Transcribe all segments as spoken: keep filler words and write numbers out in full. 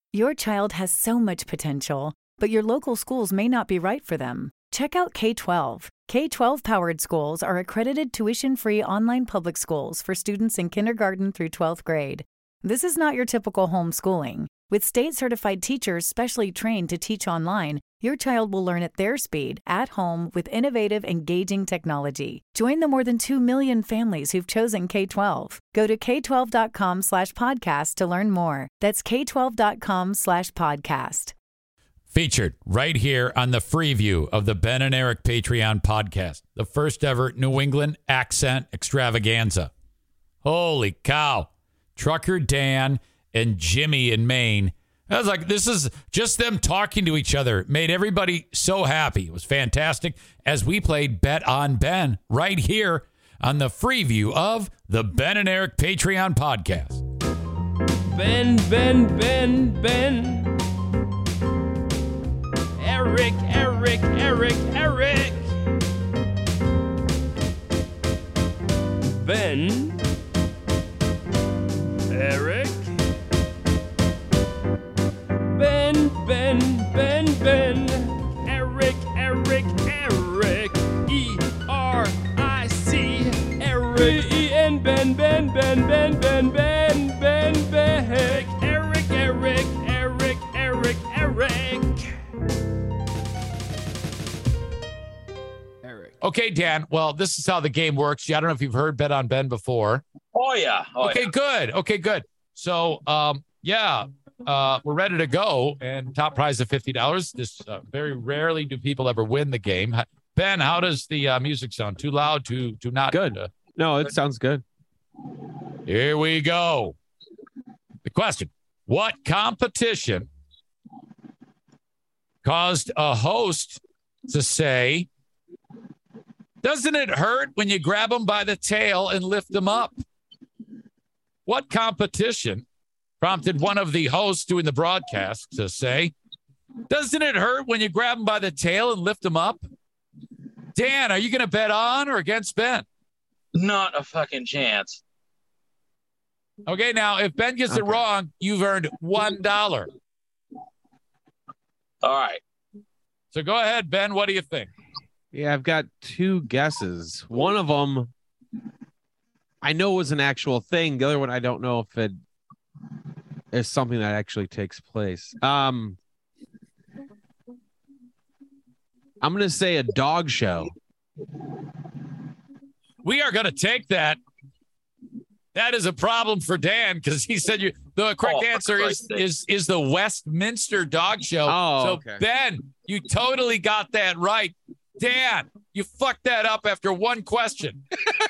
Your child has so much potential, but your local schools may not be right for them. Check out K twelve. K twelve powered schools are accredited tuition-free online public schools for students in kindergarten through twelfth grade. This is not your typical homeschooling. With state-certified teachers specially trained to teach online, your child will learn at their speed, at home, with innovative, engaging technology. Join the more than two million families who've chosen K twelve. Go to k twelve dot com slash podcast to learn more. That's k twelve dot com slash podcast. Featured right here on the Freeview of the Ben and Eric Patreon podcast, the first ever New England accent extravaganza. Holy cow. Trucker Dan and Jimmy in Maine. I was like, this is just them talking to each other. Made everybody so happy. It was fantastic as we played Bet on Ben right here on the Freeview of the Ben and Eric Patreon podcast. Ben, Ben, Ben, Ben. Eric, Eric, Eric, Eric. Ben. Eric. Ben, Ben, Ben, Ben. Eric, Eric, Eric. E R I C. Eric. E N. Ben, Ben, Ben, Ben, Ben, Ben, Ben, Ben. Eric, Eric, Eric, Eric, Eric. Okay, Dan. Well, this is how the game works. Yeah, I don't know if you've heard Bet on Ben before. Oh, yeah. Oh, okay, yeah. good. Okay, good. So, um, yeah, uh, we're ready to go. And top prize of fifty dollars. This uh, very rarely do people ever win the game. Ben, how does the uh, music sound? Too loud? Too, too not? Good. Uh, no, it sounds good. Here we go. The question: what competition caused a host to say, "Doesn't it hurt when you grab them by the tail and lift them up?" What competition prompted one of the hosts doing the broadcast to say, "Doesn't it hurt when you grab them by the tail and lift them up?" Dan, are you going to bet on or against Ben? Not a fucking chance. Okay, now, if Ben gets okay. it wrong, you've earned one dollar. All right. So go ahead, Ben. What do you think? Yeah, I've got two guesses. One of them, I know was an actual thing. The other one, I don't know if it is something that actually takes place. Um, I'm going to say a dog show. We are going to take that. That is a problem for Dan because he said you. The correct oh, answer is, is is the Westminster Dog Show. Oh, so okay. Ben, you totally got that right. Dan, you fucked that up after one question.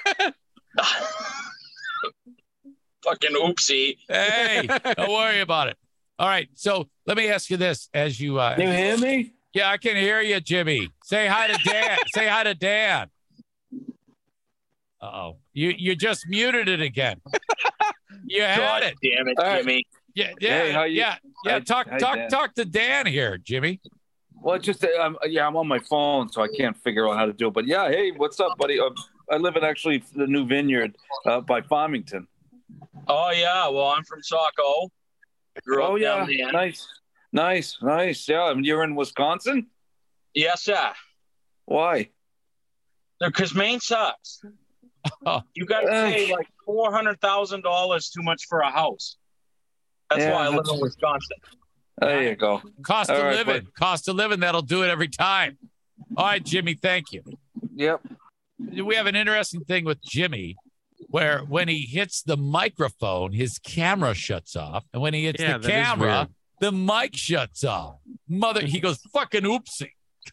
Fucking oopsie. Hey, don't worry about it. All right, so let me ask you this: as you, uh, you hear me? Yeah, I can hear you, Jimmy. Say hi to Dan. Say hi to Dan. Uh-oh, you you just muted it again. You had God it. Damn it, All Jimmy. right. Yeah, yeah, hey, how you, yeah, yeah. hi, talk, hi, talk, Dan. talk to Dan here, Jimmy. Well, it's just um, yeah, I'm on my phone, so I can't figure out how to do it. But yeah, hey, what's up, buddy? Uh, I live in actually the New Vineyard uh, by Farmington. Oh yeah, well I'm from Saco. I grew oh up yeah, down there. nice, nice, nice. Yeah, and you're in Wisconsin. Yes, sir. Why? Because Maine sucks. You got to pay like four hundred thousand dollars too much for a house. That's yeah, why I live that's... in Wisconsin. There you go. Cost All of right, living. but... Cost of living. That'll do it every time. All right, Jimmy. Thank you. Yep. We have an interesting thing with Jimmy, where when he hits the microphone, his camera shuts off, and when he hits yeah, the camera, the mic shuts off. Mother, he goes fucking oopsie.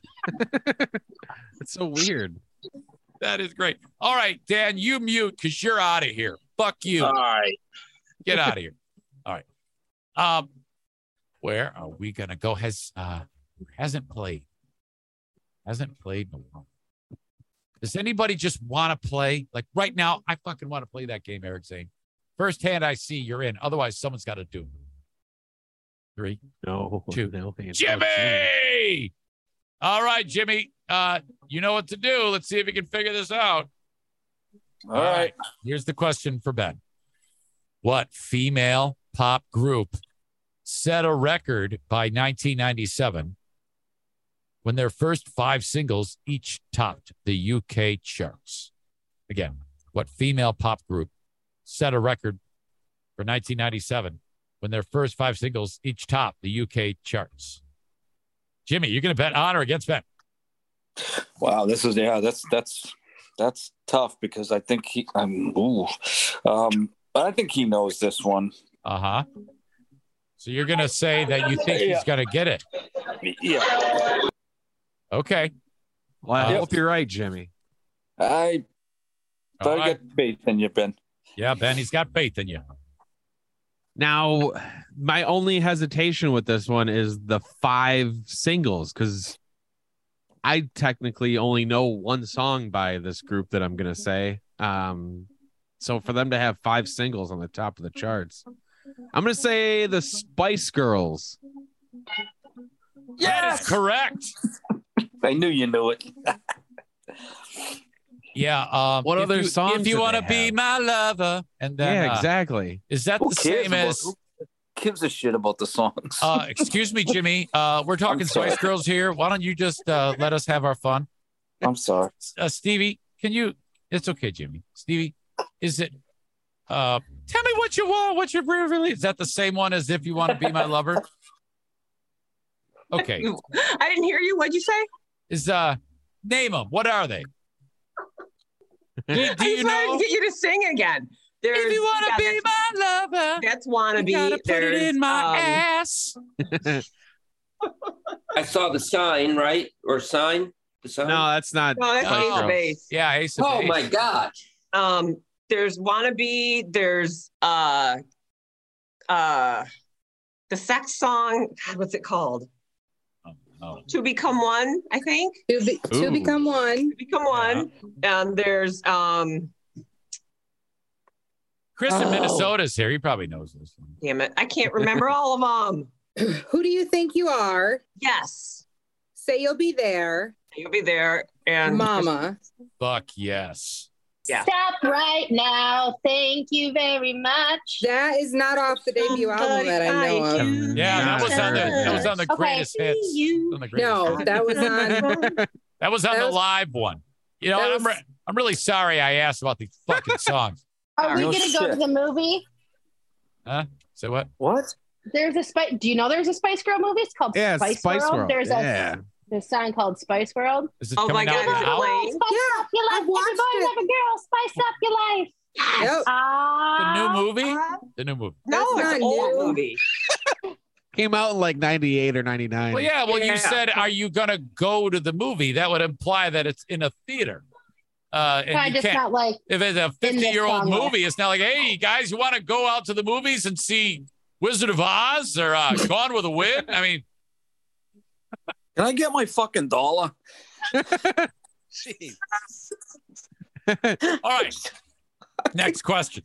It's so weird. That is great. All right, Dan, you mute because you're out of here. Fuck you. All right. Get out of here. All right. Um, where are we gonna go? Has uh hasn't played. Hasn't played in a while. Does anybody just want to play? Like right now, I fucking want to play that game, Eric Zane. First hand I see, you're in. Otherwise, someone's got to do it. Three. No. Two. No, Jimmy! All right, Jimmy. Uh, you know what to do. Let's see if you can figure this out. All, All right. right. Here's the question for Ben. What female pop group set a record by nineteen ninety-seven when their first five singles each topped the U K charts? Again, what female pop group set a record for nineteen ninety-seven when their first five singles each topped the U K charts? Jimmy, you're going to bet on or against Ben? Wow, this is yeah, that's that's that's tough because I think he I'm ooh, um, but I think he knows this one. Uh huh. So you're going to say that you think Yeah. he's going to get it? Yeah, Okay. Well, I Uh, hope you're right, Jimmy. I All I right. get faith in you, Ben. Yeah, Ben, he's got faith in you. Now, my only hesitation with this one is the five singles, because I technically only know one song by this group that I'm going to say. Um, so for them to have five singles on the top of the charts, I'm going to say the Spice Girls. That is correct. I knew you knew it. Yeah. Um, What if other you, songs If you do want to they be have? my lover, and then Yeah, uh, exactly. is that Who the cares same about- as? who gives a shit about the songs? Uh, excuse me, Jimmy. Uh, we're talking I'm sorry. Spice Girls here. Why don't you just uh, let us have our fun? I'm sorry. Uh, Stevie, can you? It's okay, Jimmy. Stevie, is it? Uh, tell me what you want. What you really? Is that the same one as If You Want to Be My Lover? Okay. I didn't hear you. What'd you say? Is uh, name them. What are they? Do, do I you just wanted know? to get you to sing again. There's, If you want to yeah, be that's, my lover, that's wannabe. you gotta put it There's, in my um, ass. I saw the sign, right? Or sign? The sign? No, that's not. No, that's Oh. Ace of Base. Yeah, Ace of Oh Base. my God. Um, there's wannabe. There's uh, uh, the sex song. God, what's it called? Oh. To Become One, I think. To, be, to Ooh. become one. To Become One. And there's um, Chris in Oh. Minnesota's here. He probably knows this one. damn it, I can't remember all of them. Who do you think you are? Yes, Say you'll be there. you'll be there. And Mama. Fuck yes. Yeah. Stop right now. Thank you very much. That is not off the debut album that I know of. Yeah, that was on the that was on the Okay. greatest hits. You. On the greatest No, hits. that was on. That was on that the was- live one. You know, that I'm was- re- I'm really sorry I asked about these fucking songs. Are we No going to go to shit. the movie? Huh? Say what? What? There's a Spice. Do you know there's a Spice Girl movie? It's called Yeah, Spice, Spice World. World. There's Yeah. a there's a song called Spice World. Is it Oh my coming out God, now? Playing? Spice Yeah, up your life. I Every watched boy, it. every girl, spice up your life. Yep. The Ah. new movie? The new movie. no, That's it's not an old new. movie. Came out in like ninety-eight or ninety-nine. Well, yeah. Well, Yeah. you said, "Are you gonna go to the movie?" That would imply that it's in a theater. Uh, and I you just can't. not like If it's a fifty-year-old song list. movie, it's not like, "Hey, guys, you want to go out to the movies and see Wizard of Oz or uh, Gone with the Wind?" I mean, Can I get my fucking dollar? all right. Next question.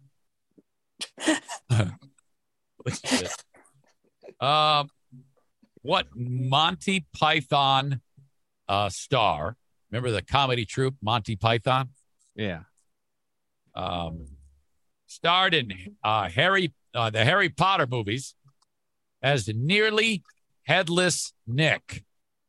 um, what Monty Python uh, star? Remember the comedy troupe Monty Python? Yeah. Um, starred in uh, Harry uh, the Harry Potter movies as nearly headless Nick.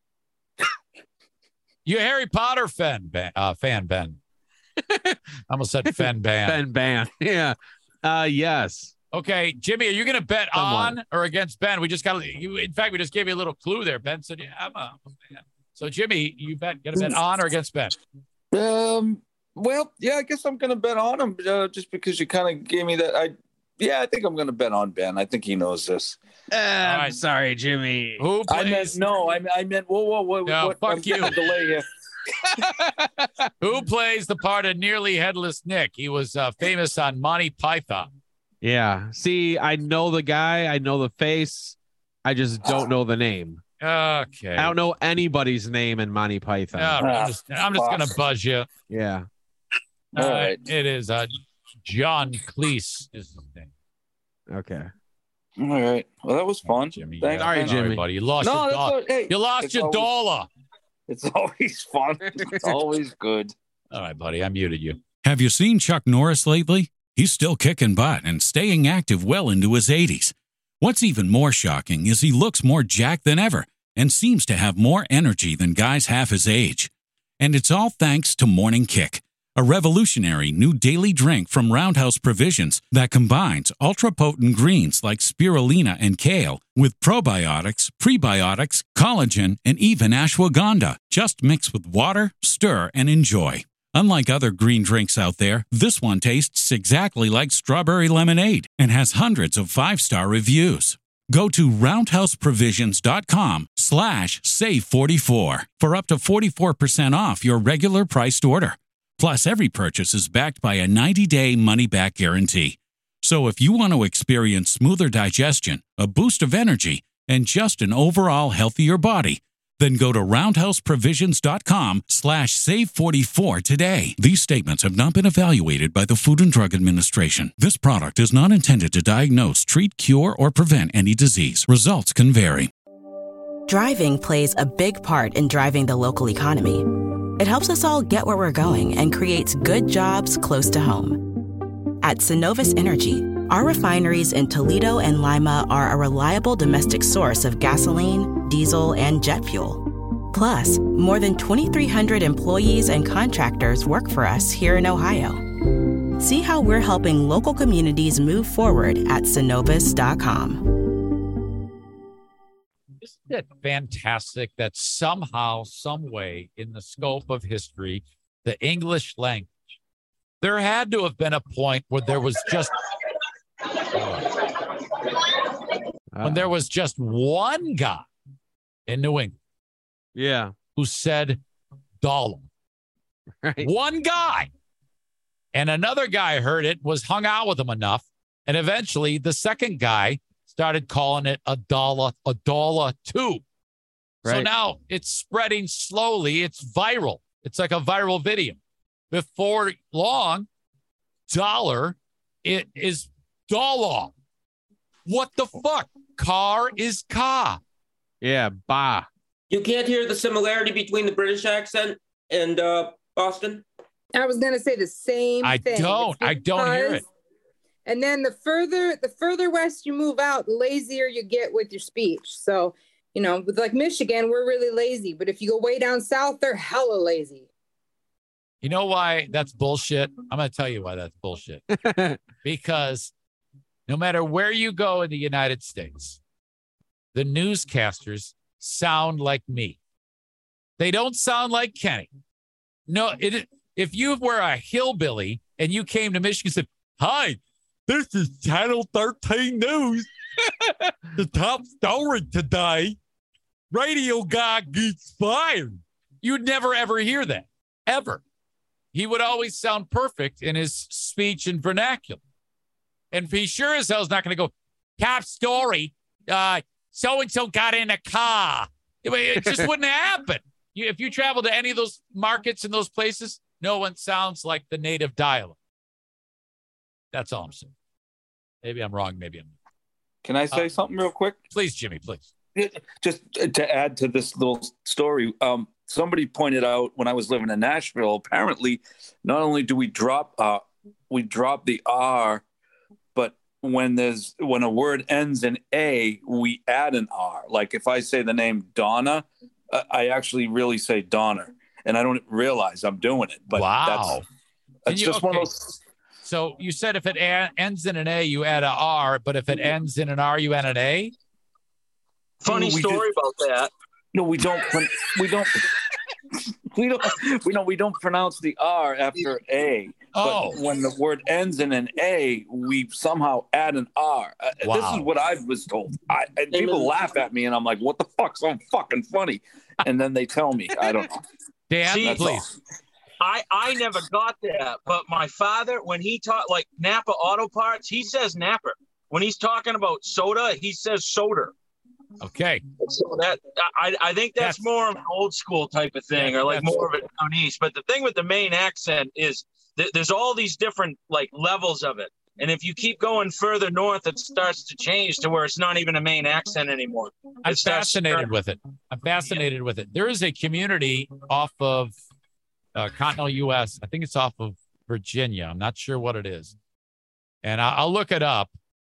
You a Harry Potter fan, Ben? Uh, fan Ben? I almost said Fen Ban. Ben Ban. Yeah. Uh, yes. Okay, Jimmy, are you going to bet Somewhat. on or against Ben? We just got you. In fact, we just gave you a little clue there. Ben said, "Yeah, I'm a I'm a fan." So, Jimmy, you bet going to bet on or against Ben? Um. Well, yeah, I guess I'm gonna bet on him uh, just because you kind of gave me that. I yeah, I think I'm gonna bet on Ben. I think he knows this. Uh, I'm right. sorry, Jimmy. Who I meant plays? no. I, I meant whoa, whoa, whoa. No, what, fuck I'm getting you. a delay here. Who plays the part of nearly headless Nick? He was uh, famous on Monty Python. Yeah. See, I know the guy. I know the face. I just don't know the name. Okay. I don't know anybody's name in Monty Python. All right, I'm just, I'm just going to buzz you. Yeah. All All right. right. It is uh, John Cleese is his name. Okay. All right. Well, that was fun. Jimmy. Thanks, yeah. Sorry, man. Jimmy. buddy. You lost No, your that's dollar. all, hey, You lost it's your always- dollar. It's always fun. It's always good. All right, buddy. I muted you. Have you seen Chuck Norris lately? He's still kicking butt and staying active well into his eighties. What's even more shocking is he looks more jacked than ever and seems to have more energy than guys half his age. And it's all thanks to Morning Kick, a revolutionary new daily drink from Roundhouse Provisions that combines ultra-potent greens like spirulina and kale with probiotics, prebiotics, collagen, and even ashwagandha. Just mix with water, stir, and enjoy. Unlike other green drinks out there, this one tastes exactly like strawberry lemonade and has hundreds of five-star reviews. Go to roundhouseprovisions.com slash save44 for up to forty-four percent off your regular priced order. Plus, every purchase is backed by a ninety-day money-back guarantee. So if you want to experience smoother digestion, a boost of energy, and just an overall healthier body, then go to roundhouseprovisions.com slash save44 today. These statements have not been evaluated by the Food and Drug Administration. This product is not intended to diagnose, treat, cure, or prevent any disease. Results can vary. Driving plays a big part in driving the local economy. It helps us all get where we're going and creates good jobs close to home. At Synovus Energy, our refineries in Toledo and Lima are a reliable domestic source of gasoline, diesel, and jet fuel. Plus, more than twenty-three hundred employees and contractors work for us here in Ohio. See how we're helping local communities move forward at synovus dot com. Isn't it fantastic that somehow, some way, in the scope of history, the English language, there had to have been a point where there was just when there was just one guy in New England, yeah, who said dollar. Right. One guy. And another guy heard it, was hung out with him enough, and eventually the second guy started calling it a dollar, a dollar too. Right. So now it's spreading slowly. It's viral. It's like a viral video. Before long, dollar, it is dollar. What the fuck? Car is car. Yeah, ba. You can't hear the similarity between the British accent and uh, Boston? I was going to say the same I thing. don't. I don't hear it. And then the further the further west you move out, the lazier you get with your speech. So, you know, with like Michigan, we're really lazy. But if you go way down south, they're hella lazy. You know why that's bullshit? I'm going to tell you why that's bullshit. Because no matter where you go in the United States, the newscasters sound like me. They don't sound like Kenny. No, it, if you were a hillbilly and you came to Michigan and said, "Hi, this is Channel thirteen News. The top story today, radio guy gets fired." You'd never, ever hear that, ever. He would always sound perfect in his speech and vernacular. And he sure as hell is not going to go, "Top story, uh, so-and-so got in a car." It just wouldn't happen. You, if you travel to any of those markets and those places, no one sounds like the native dialect. That's all I'm saying. Maybe I'm wrong. Maybe I'm not. Can I say uh, something real quick? Please, Jimmy, please. Just to add to this little story, um, somebody pointed out when I was living in Nashville, apparently not only do we drop uh, we drop the R, but when there's when a word ends in A, we add an R. Like if I say the name Donna, uh, I actually really say Donner, and I don't realize I'm doing it. But wow. that's, that's you, just okay. one of those. So you said if it a- ends in an A, you add an R, but if it ends in an R, you add an A? Funny we story do, about that. No, we don't. We don't. We don't. We don't. We don't pronounce the R after A. Oh. But when the word ends in an A, we somehow add an R. Uh, wow. This is what I was told. I, and people laugh at me, and I'm like, "What the fuck's so fucking funny?" And then they tell me, I don't know. Dan, See, please. I, I never got that, but my father, when he taught like Napa Auto Parts, he says Napa. When he's talking about soda, he says soda. Okay. So that I I think that's, that's more of an old school type of thing, or like more of a down east. But the thing with the Maine accent is th- there's all these different like levels of it, and if you keep going further north, it starts to change to where it's not even a Maine accent anymore. I'm fascinated with it. I'm fascinated with it. There is a community off of uh, continental U S. I think it's off of Virginia. I'm not sure what it is, and I- I'll look it up.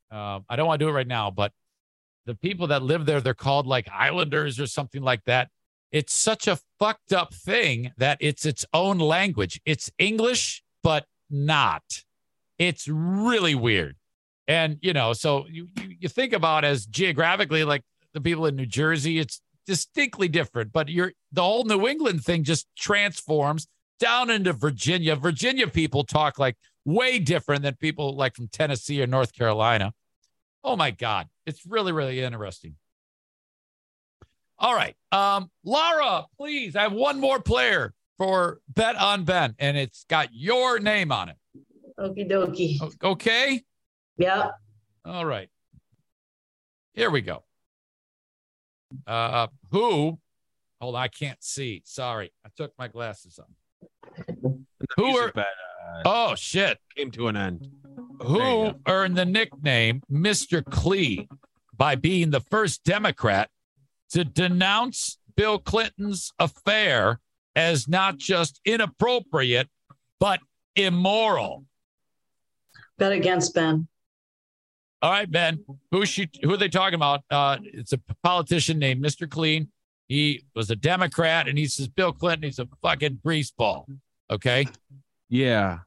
Uh, I don't want to do it right now, but the people that live there, they're called like Islanders or something like that. It's such a fucked up thing that it's its own language. It's English, but not. It's really weird. And, you know, so you, you, you think about as geographically, like the people in New Jersey, it's distinctly different, but you're the whole New England thing just transforms down into Virginia. Virginia people talk like way different than people like from Tennessee or North Carolina. Oh my God. It's really, really interesting. All right. Um, Laura, please. I have one more player for Bet on Ben, and it's got your name on it. Okie dokie. O- okay? Yeah. All right. Here we go. Uh, who? Hold on, I can't see. Sorry. I took my glasses off. Who are, Bet, uh, oh, shit. Came to an end. Who earned the nickname Mister Clee by being the first Democrat to denounce Bill Clinton's affair as not just inappropriate, but immoral? Bet against Ben. All right, Ben. Who she? Who are they talking about? Uh, it's a politician named Mister Clean. He was a Democrat, and he says Bill Clinton, he's a fucking greaseball. Okay? Yeah.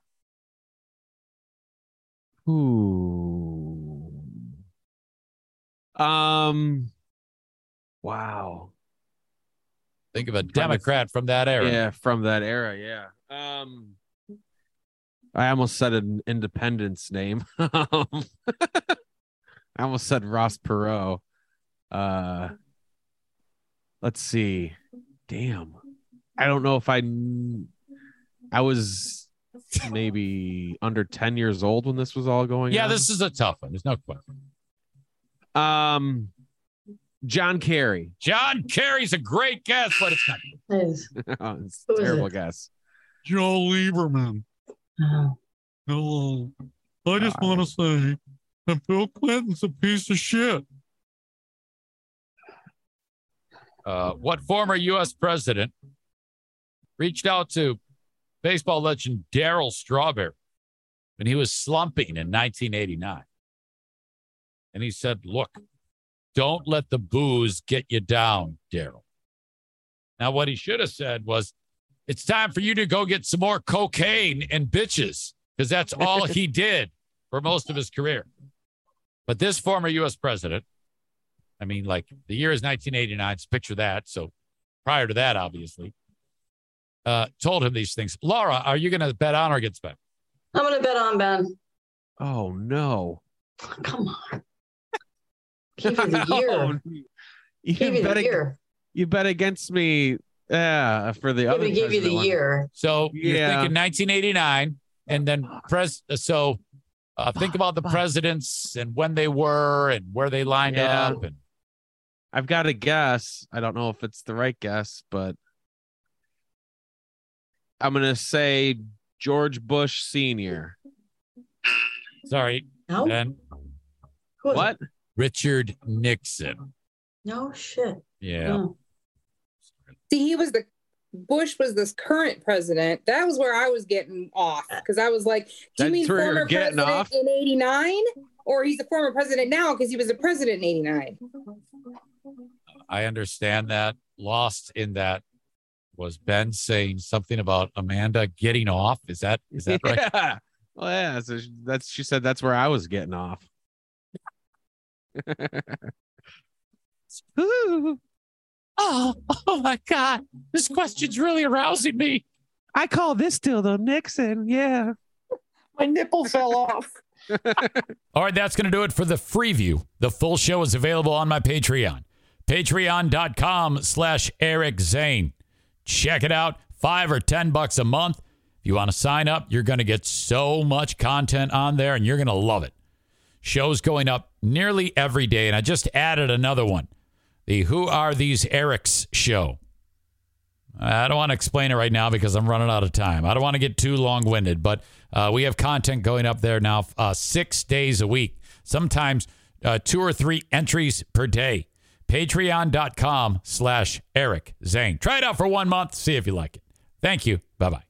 Ooh. Um. Wow. Think of a Democrat from that era. Yeah, from that era. Yeah. Um. I almost said an independence name. I almost said Ross Perot. Uh. Let's see. Damn. I don't know if I. I was maybe under ten years old when this was all going Yeah, on. this is a tough one. There's no question. Um, John Kerry. John Kerry's a great guess, but it's not. Nice. Oh, it's Who a is terrible it? guess. Joe Lieberman. Oh. Hello. I just want to say that Bill Clinton's a piece of shit. Uh, what former U S president reached out to baseball legend Darryl Strawberry when he was slumping in nineteen eighty-nine? And he said, look, don't let the booze get you down, Darryl. Now, what he should have said was, it's time for you to go get some more cocaine and bitches, because that's all he did for most of his career. But this former U S president, I mean, like, the year is nineteen eighty-nine, so picture that. So prior to that, obviously, uh, told him these things. Laura, are you going to bet on or against Ben? I'm going to bet on Ben. Oh, no. Come on. Give you the year. Oh, you, Give you bet the ag- year. you bet against me uh, for the Give other me, give you the president one. year. So you're Yeah. thinking nineteen eighty-nine, and then pres. So uh, think about the presidents and when they were and where they lined Yeah. up. And I've got a guess. I don't know if it's the right guess, but I'm going to say George Bush Senior sorry, No? Ben. Who is What? it? Richard Nixon. No shit. Yeah. Oh. See, he was the Bush was this current president. That was where I was getting off because I was like, do you That's mean where you're former getting president off? in eighty-nine? Or he's a former president now because he was a president in eighty-nine. I understand that. Lost in that was Ben saying something about Amanda getting off. Is that is that right? Yeah. Well, yeah. So she- that's she said that's where I was getting off. Oh, oh my God. This question's really arousing me. I call this still the Nixon. Yeah. My nipple fell off. All right, that's going to do it for the Freeview. The full show is available on my Patreon. Patreon.com slash Eric Zane. Check it out. Five or ten bucks a month. If you want to sign up, you're going to get so much content on there, and you're going to love it. Shows going up nearly every day, and I just added another one. The Who Are These Erics show. I don't want to explain it right now because I'm running out of time. I don't want to get too long-winded, but uh, we have content going up there now uh, six days a week, sometimes uh, two or three entries per day. Patreon.com slash Eric Zane. Try it out for one month. See if you like it. Thank you. Bye-bye.